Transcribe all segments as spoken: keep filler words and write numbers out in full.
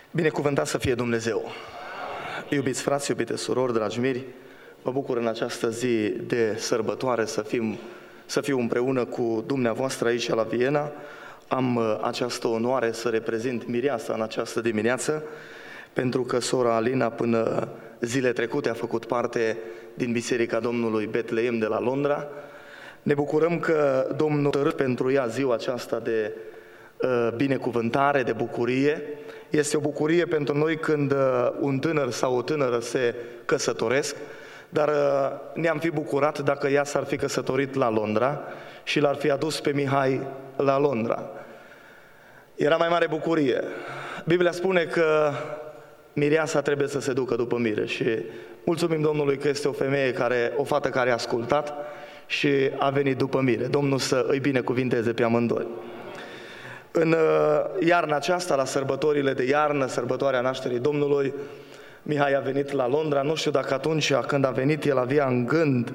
Binecuvântat să fie Dumnezeu! Iubiți frați, iubite surori, dragi miri, mă bucur în această zi de sărbătoare să, fim, să fiu împreună cu dumneavoastră aici la Viena. Am această onoare să reprezint mireasa în această dimineață, pentru că sora Alina până zile trecute a făcut parte din Biserica Domnului Betleem de la Londra. Ne bucurăm că Domnul a hotărât pentru ea ziua aceasta de uh, binecuvântare, de bucurie. Este o bucurie pentru noi când uh, un tânăr sau o tânără se căsătoresc, dar uh, ne-am fi bucurat dacă ea s-ar fi căsătorit la Londra și l-ar fi adus pe Mihai la Londra. Era mai mare bucurie. Biblia spune că mireasa trebuie să se ducă după mire și mulțumim Domnului că este o femeie, care, o fată care a ascultat și a venit după mire. Domnul să îi binecuvinteze pe amândoi. În iarna aceasta, la sărbătorile de iarnă, sărbătoarea nașterii Domnului, Mihai a venit la Londra. Nu știu dacă atunci când a venit el avea în gând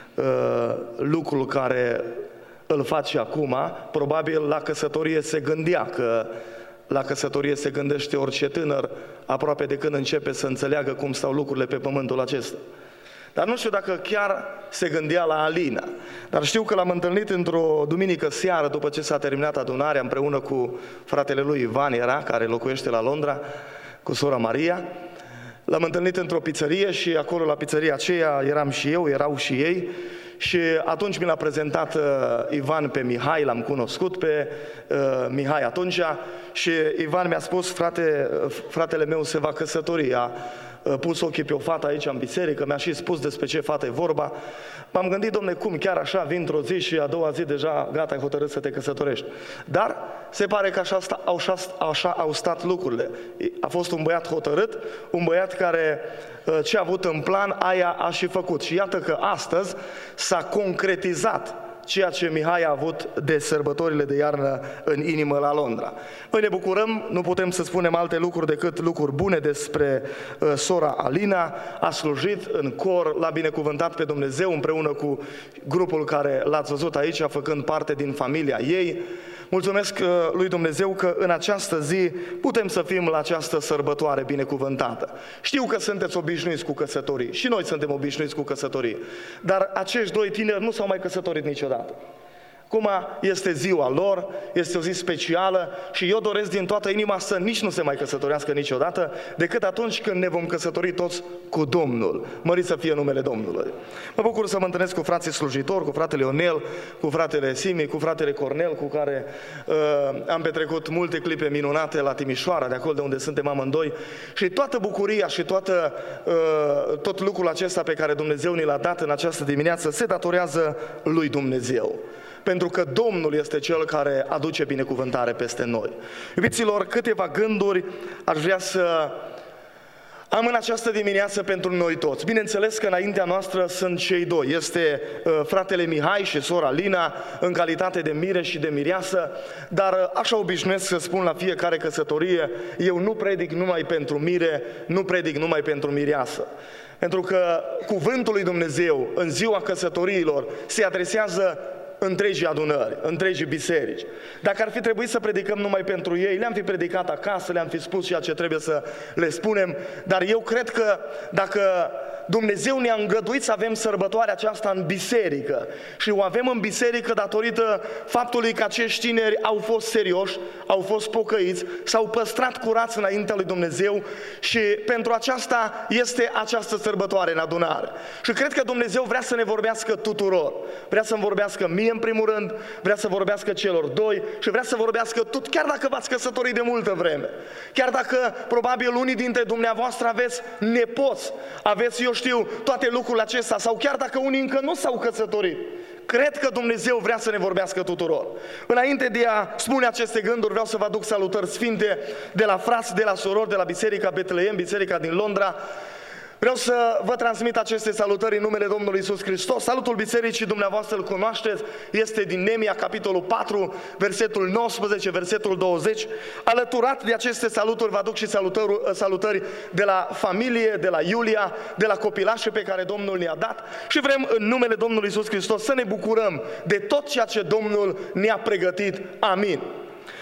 uh, lucrul care îl face acum. Probabil la căsătorie se gândea, că la căsătorie se gândește orice tânăr aproape de când începe să înțeleagă cum stau lucrurile pe pământul acesta. Dar nu știu dacă chiar se gândea la Alina. Dar știu că l-am întâlnit într-o duminică seară, după ce s-a terminat adunarea, împreună cu fratele lui Ivan, era, care locuiește la Londra, cu sora Maria. L-am întâlnit într-o pizzerie și acolo la pizzeria aceea eram și eu, erau și ei. Și atunci mi l-a prezentat uh, Ivan pe Mihai, l-am cunoscut pe uh, Mihai atunci și Ivan mi-a spus, frate, fratele meu se va căsători, a uh, pus ochii pe o fată aici în biserică, mi-a și spus despre ce fată e vorba. M-am gândit, domne, cum, chiar așa vin într-o zi și a doua zi deja gata, ai hotărât să te căsătorești. Dar se pare că așa, sta, așa, așa au stat lucrurile. A fost un băiat hotărât, un băiat care ce a avut în plan, aia a și făcut. Și iată că astăzi s-a concretizat ceea ce Mihai a avut de sărbătorile de iarnă în inimă la Londra. Noi ne bucurăm, nu putem să spunem alte lucruri decât lucruri bune despre uh, sora Alina. A slujit în cor, l-a binecuvântat pe Dumnezeu împreună cu grupul care l-ați văzut aici, făcând parte din familia ei. Mulțumesc lui Dumnezeu că în această zi putem să fim la această sărbătoare binecuvântată. Știu că sunteți obișnuiți cu căsătorii și noi suntem obișnuiți cu căsătorii, dar acești doi tineri nu s-au mai căsătorit niciodată. Acum este ziua lor, este o zi specială și eu doresc din toată inima să nici nu se mai căsătorească niciodată, decât atunci când ne vom căsători toți cu Domnul. Mărit să fie numele Domnului. Mă bucur să mă întâlnesc cu frații slujitori, cu fratele Ionel, cu fratele Simi, cu fratele Cornel, cu care uh, am petrecut multe clipe minunate la Timișoara, de acolo de unde suntem amândoi, și toată bucuria și toată, uh, tot lucrul acesta pe care Dumnezeu ni l-a dat în această dimineață se datorează lui Dumnezeu. Pentru că Domnul este Cel care aduce binecuvântare peste noi. Iubiților, câteva gânduri aș vrea să am în această dimineață pentru noi toți. Bineînțeles că înaintea noastră sunt cei doi. Este uh, fratele Mihai și sora Alina în calitate de mire și de mireasă, dar uh, așa obișnuiesc să spun la fiecare căsătorie, eu nu predic numai pentru mire, nu predic numai pentru mireasă. Pentru că cuvântul lui Dumnezeu în ziua căsătoriilor se adresează întregii adunări, întregii biserici. Dacă ar fi trebuit să predicăm numai pentru ei, le-am fi predicat acasă, le-am fi spus ceea ce trebuie să le spunem, dar eu cred că dacă Dumnezeu ne-a îngăduit să avem sărbătoarea aceasta în biserică și o avem în biserică datorită faptului că acești tineri au fost serioși, au fost pocăiți, s-au păstrat curați înaintea lui Dumnezeu și pentru aceasta este această sărbătoare în adunare. Și cred că Dumnezeu vrea să ne vorbească tuturor. Vrea să-mi vorbească mie în primul rând, vrea să vorbească celor doi și vrea să vorbească tot, chiar dacă v-ați căsătorit de multă vreme. Chiar dacă probabil unii dintre dumneavoastră aveți nepoți, aveți, eu știu, toate lucrurile acestea, sau chiar dacă unii încă nu s-au căsătorit. Cred că Dumnezeu vrea să ne vorbească tuturor. Înainte de a spune aceste gânduri, vreau să vă aduc salutări sfinte de la frați, de la surori, de la Biserica Betleem, Biserica din Londra. Vreau să vă transmit aceste salutări în numele Domnului Iisus Hristos. Salutul bisericii dumneavoastră îl cunoașteți, este din Nemia, capitolul patru, versetul nouăsprezece, versetul douăzeci. Alăturat de aceste saluturi vă aduc și salutări, salutări de la familie, de la Iulia, de la copilașii pe care Domnul ne-a dat și vrem în numele Domnului Iisus Hristos să ne bucurăm de tot ceea ce Domnul ne-a pregătit. Amin.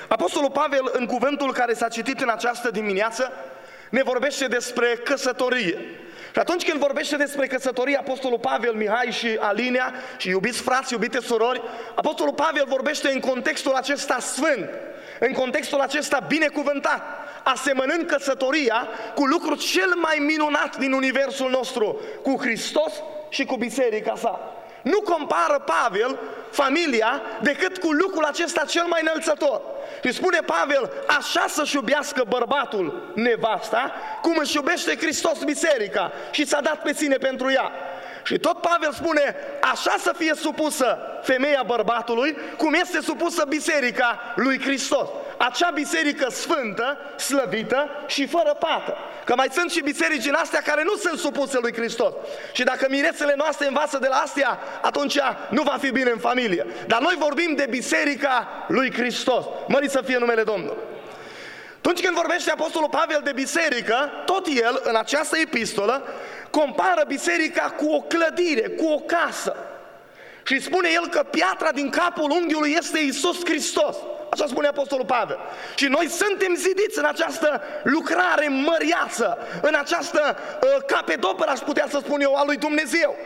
Apostolul Pavel, în cuvântul care s-a citit în această dimineață, ne vorbește despre căsătorie. Și atunci când vorbește despre căsătorie, Apostolul Pavel, Mihai și Alinea, și iubiți frați, iubite surori, Apostolul Pavel vorbește în contextul acesta sfânt, în contextul acesta binecuvântat, asemănând căsătoria cu lucrul cel mai minunat din universul nostru, cu Hristos și cu biserica sa. Nu compară Pavel familia decât cu lucrul acesta cel mai înălțător. Și spune Pavel, așa să-și iubească bărbatul nevasta, cum își iubește Hristos biserica și s-a dat pe sine pentru ea. Și tot Pavel spune, așa să fie supusă femeia bărbatului, cum este supusă biserica lui Hristos. Acea biserică sfântă, slăvită și fără pată. Că mai sunt și biserici din astea care nu sunt supuse lui Hristos. Și dacă mirețele noastre învață de la astea, atunci nu va fi bine în familie. Dar noi vorbim de biserica lui Hristos. Mărit să fie numele Domnului. Atunci când vorbește Apostolul Pavel de biserică, tot el, în această epistolă, compară biserica cu o clădire, cu o casă. Și spune el că piatra din capul unghiului este Iisus Hristos. Așa spune Apostolul Pavel. Și noi suntem zidiți în această lucrare măriață, în această uh, capedoperă, aș putea să spun eu, a lui Dumnezeu.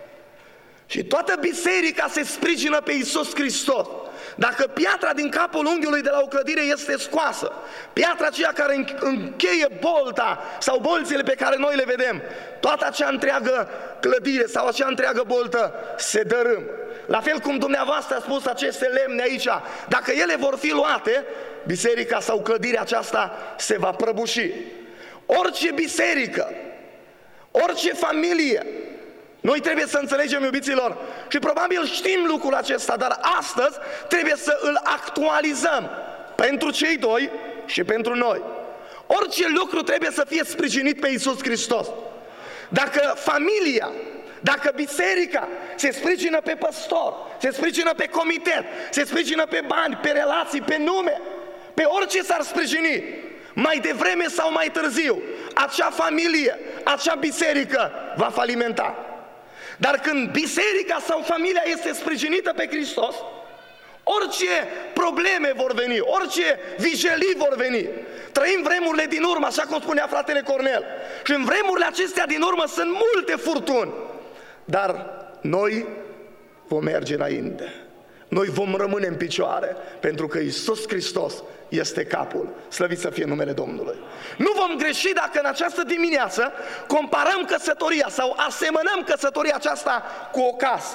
Și toată biserica se sprijină pe Iisus Hristos. Dacă piatra din capul unghiului de la o clădire este scoasă, piatra aceea care încheie bolta sau bolțile pe care noi le vedem, toată acea întreagă clădire sau acea întreagă boltă se dărâm. La fel cum dumneavoastră a spus aceste lemne aici, dacă ele vor fi luate, biserica sau clădirea aceasta se va prăbuși. Orice biserică, orice familie, noi trebuie să înțelegem, iubiților, și probabil știm lucrul acesta, dar astăzi trebuie să îl actualizăm pentru cei doi și pentru noi. Orice lucru trebuie să fie sprijinit pe Iisus Hristos. Dacă familia, dacă biserica se sprijină pe păstor, se sprijină pe comitet, se sprijină pe bani, pe relații, pe nume, pe orice s-ar sprijini, mai devreme sau mai târziu, acea familie, acea biserică va falimenta. Dar când biserica sau familia este sprijinită pe Hristos, orice probleme vor veni, orice vijelii vor veni. Trăim vremurile din urmă, așa cum spunea fratele Cornel. Și în vremurile acestea din urmă sunt multe furtuni. Dar noi vom merge înainte. Noi vom rămâne în picioare, pentru că Iisus Hristos este capul. Slăvit să fie numele Domnului. Nu vom greși dacă în această dimineață comparăm căsătoria sau asemănăm căsătoria aceasta cu o casă.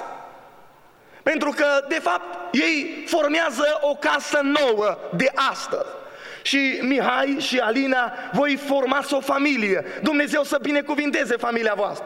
Pentru că, de fapt, ei formează o casă nouă de astăzi. Și Mihai și Alina, voi formați o familie. Dumnezeu să binecuvinteze familia voastră.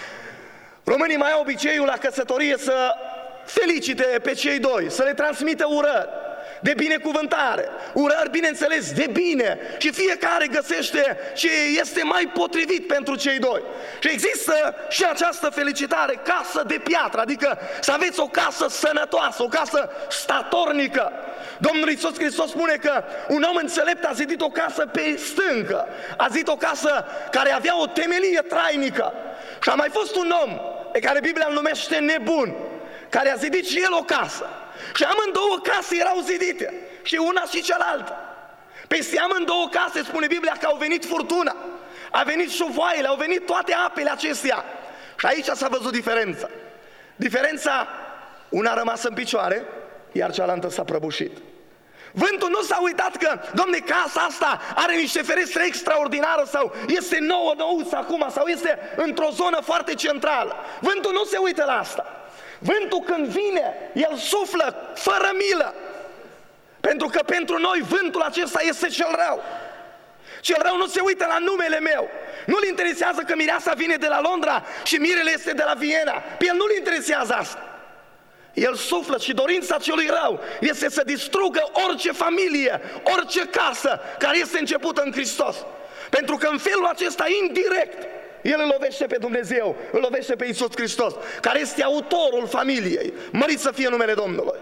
Românii mai au obiceiul la căsătorie să felicite pe cei doi, să le transmită urări de binecuvântare, urări, bineînțeles, de bine, și fiecare găsește ce este mai potrivit pentru cei doi. Și există și această felicitare, casă de piatră, adică să aveți o casă sănătoasă, o casă statornică. Domnul Iisus Hristos spune că un om înțelept a zidit o casă pe stâncă, a zidit o casă care avea o temelie trainică. Și a mai fost un om pe care Biblia îl numește nebun, care a zidit și el o casă. Și amândouă case erau zidite, și una și cealaltă. Peste amândouă case spune Biblia că au venit furtuna, a venit șuvoaiele, au venit toate apele acestea. Și aici s-a văzut diferența. Diferența, una a rămas în picioare, iar cealaltă s-a prăbușit. Vântul nu s-a uitat că, domne, casa asta are niște ferestre extraordinare sau este nouă, nouță acum, sau este într-o zonă foarte centrală. Vântul nu se uită la asta. Vântul când vine, el suflă fără milă. Pentru că pentru noi vântul acesta este cel rău. Cel rău nu se uită la numele meu. Nu-l interesează că mireasa vine de la Londra și mirele este de la Viena. Pe el nu-l interesează asta. El suflă și dorința celui rău este să distrugă orice familie, orice casă care este începută în Hristos. Pentru că în felul acesta, indirect, el îl lovește pe Dumnezeu, îl lovește pe Iisus Hristos, care este autorul familiei. Mărit să fie numele Domnului.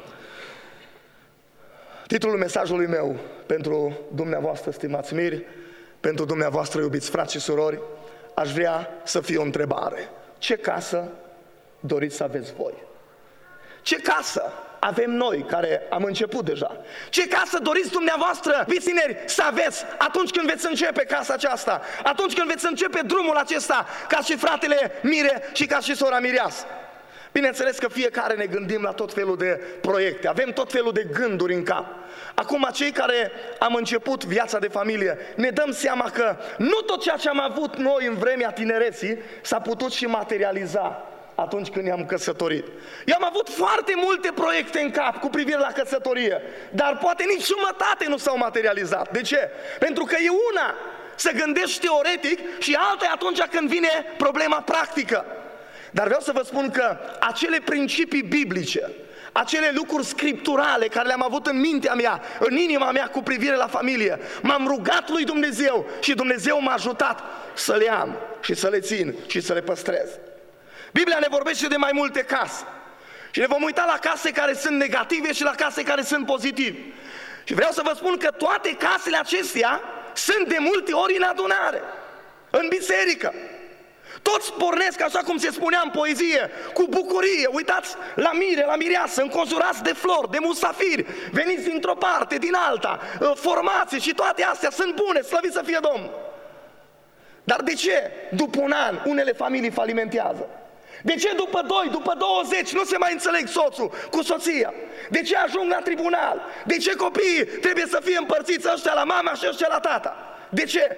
Titlul mesajului meu pentru dumneavoastră, stimați miri, pentru dumneavoastră, iubiți frați și surori, aș vrea să fie o întrebare. Ce casă doriți să aveți voi? Ce casă avem noi, care am început deja. Ce casă doriți dumneavoastră, vițineri, să aveți atunci când veți începe casa aceasta, atunci când veți începe drumul acesta, ca și fratele Mire și ca și sora Mireasă? Bineînțeles că fiecare ne gândim la tot felul de proiecte, avem tot felul de gânduri în cap. Acum, cei care am început viața de familie, ne dăm seama că nu tot ceea ce am avut noi în vremea tinereții s-a putut și materializa atunci când ne-am căsătorit. Eu am avut foarte multe proiecte în cap cu privire la căsătorie, dar poate nici jumătate nu s-au materializat. De ce? Pentru că e una să gândești teoretic și alta e atunci când vine problema practică. Dar vreau să vă spun că acele principii biblice, acele lucruri scripturale care le-am avut în mintea mea, în inima mea cu privire la familie, m-am rugat lui Dumnezeu și Dumnezeu m-a ajutat să le am și să le țin și să le păstrez. Biblia ne vorbește de mai multe case și ne vom uita la case care sunt negative și la case care sunt pozitive. Și vreau să vă spun că toate casele acestea sunt de multe ori în adunare, în biserică. Toți pornesc, așa cum se spunea în poezie, cu bucurie. Uitați la Mire, la Mireasă, înconjurați de flori, de musafiri, veniți dintr-o parte, din alta, formații și toate astea sunt bune, slăvit să fie Domnul. Dar de ce după un an unele familii falimentează? De ce după doi, după douăzeci nu se mai înțeleg soțul cu soția? De ce ajung la tribunal? De ce copiii trebuie să fie împărțiți ăștia la mama și ăștia la tata? De ce?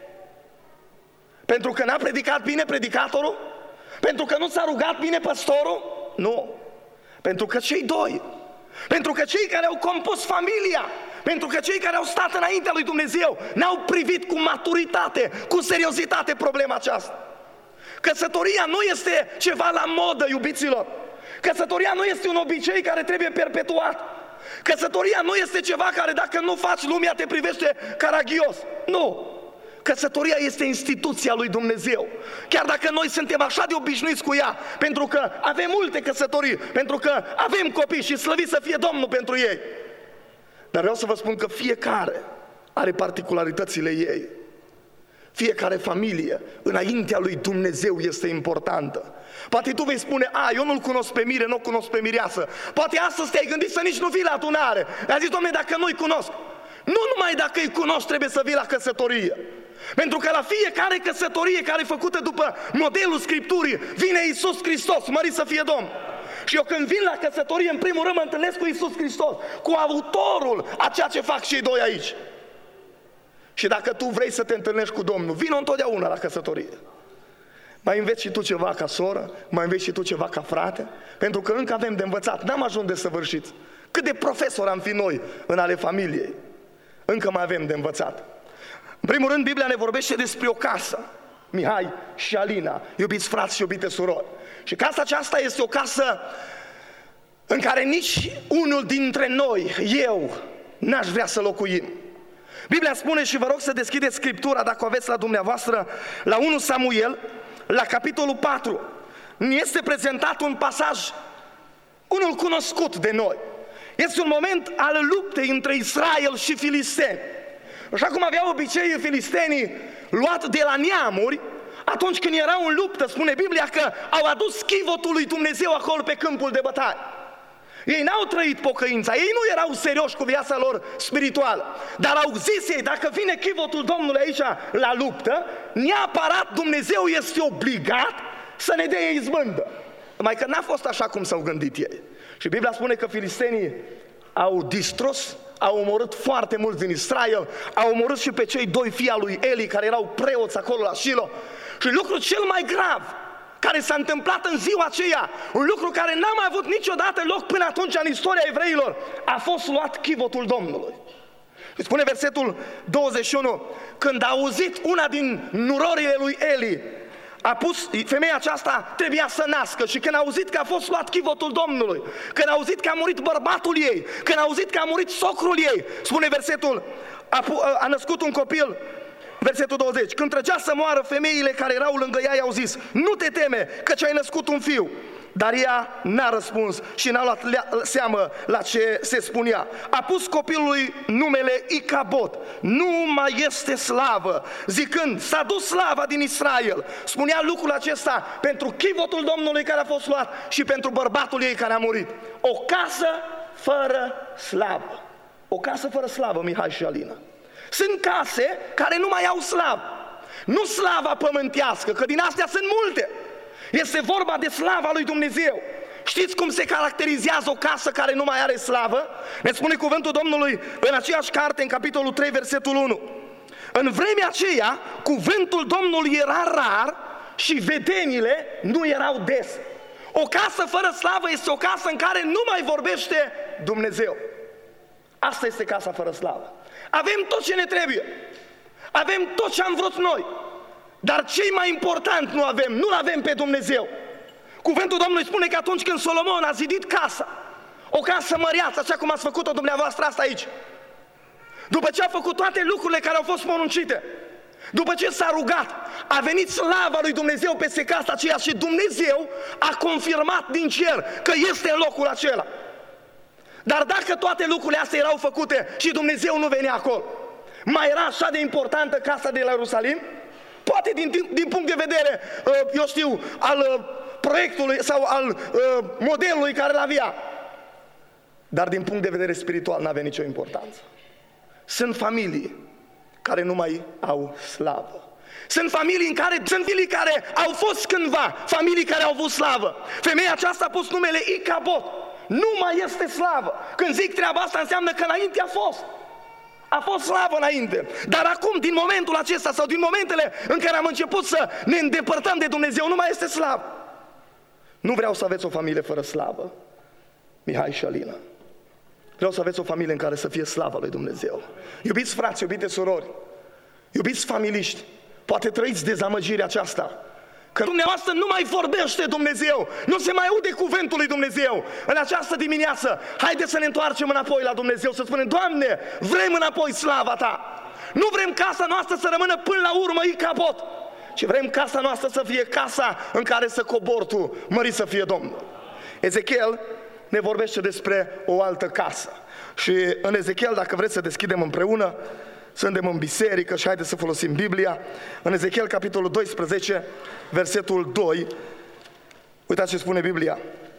Pentru că n-a predicat bine predicatorul? Pentru că nu s-a rugat bine păstorul? Nu. Pentru că cei doi, pentru că cei care au compus familia, pentru că cei care au stat înaintea lui Dumnezeu n-au privit cu maturitate, cu seriozitate problema aceasta. Căsătoria nu este ceva la modă, iubiților. Căsătoria nu este un obicei care trebuie perpetuat. Căsătoria nu este ceva care dacă nu faci, lumea te privește caragios. Nu. Căsătoria este instituția lui Dumnezeu. Chiar dacă noi suntem așa de obișnuiți cu ea, pentru că avem multe căsătorii, pentru că avem copii și slăvit să fie Domnul pentru ei. Dar vreau să vă spun că fiecare are particularitățile ei. Fiecare familie, înaintea lui Dumnezeu, este importantă. Poate tu vei spune, a, eu nu-l cunosc pe Mire, nu-l cunosc pe Mireasă. Poate astăzi te-ai gândit să nici nu vii la adunare. Ai zis, Doamne, dacă nu-i cunosc. Nu numai dacă îi cunoști trebuie să vii la căsătorie. Pentru că la fiecare căsătorie care e făcută după modelul Scripturii, vine Iisus Hristos, mărit să fie Domn. Și eu când vin la căsătorie, în primul rând mă întâlnesc cu Iisus Hristos, cu autorul a ceea ce fac cei doi aici. Și dacă tu vrei să te întâlnești cu Domnul, vină întotdeauna la căsătorie. Mai înveți și tu ceva ca soră, mai înveți și tu ceva ca frate, pentru că încă avem de învățat, n-am ajuns de săvârșiți. Cât de profesori am fi noi în ale familiei, încă mai avem de învățat. În primul rând, Biblia ne vorbește despre o casă, Mihai și Alina, iubiți frați și iubite surori. Și casa aceasta este o casă în care nici unul dintre noi, eu, n-aș vrea să locuim. Biblia spune, și vă rog să deschideți Scriptura, dacă o aveți la dumneavoastră, la întâi Samuel, la capitolul patru. Ne este prezentat un pasaj, unul cunoscut de noi. Este un moment al luptei între Israel și filisteni. Așa cum aveau obiceiul filistenii luat de la neamuri, atunci când erau în luptă, spune Biblia că au adus chivotul lui Dumnezeu acolo pe câmpul de bătaie. Ei n-au trăit pocăința, ei nu erau serioși cu viața lor spirituală, dar au zis ei, dacă vine chivotul Domnului aici la luptă, neapărat Dumnezeu este obligat să ne dea izbândă. Numai că n-a fost așa cum s-au gândit ei. Și Biblia spune că filistenii au distrus, au omorât foarte mulți din Israel, au omorât și pe cei doi fii al lui Eli, care erau preoți acolo la Shilo. Și lucrul cel mai grav care s-a întâmplat în ziua aceea, un lucru care n-a mai avut niciodată loc până atunci în istoria evreilor, a fost luat chivotul Domnului. Și spune versetul douăzeci și unu, când a auzit una din nurorile lui Eli, a pus, femeia aceasta trebuia să nască și când a auzit că a fost luat chivotul Domnului, când a auzit că a murit bărbatul ei, când a auzit că a murit socrul ei, spune versetul, a, a născut un copil, versetul douăzeci, când trăgea să moară, femeile care erau lângă ea i-au zis, nu te teme, căci ai născut un fiu. Dar ea n-a răspuns și n-a luat seamă la ce se spunea. A pus copilului numele Icabod, nu mai este slavă, zicând, s-a dus slava din Israel. Spunea lucrul acesta pentru chivotul Domnului care a fost luat și pentru bărbatul ei care a murit. O casă fără slavă. O casă fără slavă, Mihai și Alina. Sunt case care nu mai au slavă. Nu slava pământească, că din astea sunt multe. Este vorba de slava lui Dumnezeu. Știți cum se caracterizează o casă care nu mai are slavă? Ne spune cuvântul Domnului în aceeași carte, în capitolul trei, versetul unu. În vremea aceea, cuvântul Domnului era rar și vedenile nu erau des. O casă fără slavă este o casă în care nu mai vorbește Dumnezeu. Asta este casa fără slavă. Avem tot ce ne trebuie. Avem tot ce am vrut noi. Dar cel mai important nu avem, nu-L avem pe Dumnezeu. Cuvântul Domnului spune că atunci când Solomon a zidit casa, o casă măreață, așa cum ați făcut-o dumneavoastră asta aici, după ce a făcut toate lucrurile care au fost poruncite, după ce s-a rugat, a venit slava lui Dumnezeu peste casa aceea și Dumnezeu a confirmat din cer că este în locul acela. Dar dacă toate lucrurile astea erau făcute și Dumnezeu nu venea acolo, mai era așa de importantă casa de la Ierusalim? Poate din, din, din punct de vedere, eu știu, al proiectului sau al modelului care îl avea. Dar din punct de vedere spiritual n-avea nicio importanță. Sunt familii care nu mai au slavă. Sunt familii în care, sunt familii care au fost cândva, familii care au avut slavă. Femeia aceasta a pus numele Icabod. Nu mai este slavă. Când zic treaba asta înseamnă că înainte a fost. A fost slavă înainte. Dar acum, din momentul acesta sau din momentele în care am început să ne îndepărtăm de Dumnezeu, nu mai este slavă. Nu vreau să aveți o familie fără slavă, Mihai și Alina. Vreau să aveți o familie în care să fie slava lui Dumnezeu. Iubiți frați, iubite surori, iubiți familiști, poate trăiți dezamăgirea aceasta, că dumneavoastră nu mai vorbește Dumnezeu, nu se mai aude cuvântul lui Dumnezeu. În această dimineață, haideți să ne întoarcem înapoi la Dumnezeu, să spunem: Doamne, vrem înapoi slava Ta. Nu vrem casa noastră să rămână până la urmă Icabod, ci vrem casa noastră să fie casa în care să cobori Tu, mărit să fie Domnul. Ezechiel ne vorbește despre o altă casă. Și în Ezechiel, dacă vreți să deschidem împreună, suntem în biserică și haideți să folosim Biblia. În Ezechiel, capitolul doisprezece, versetul doi, uitați ce spune Biblia.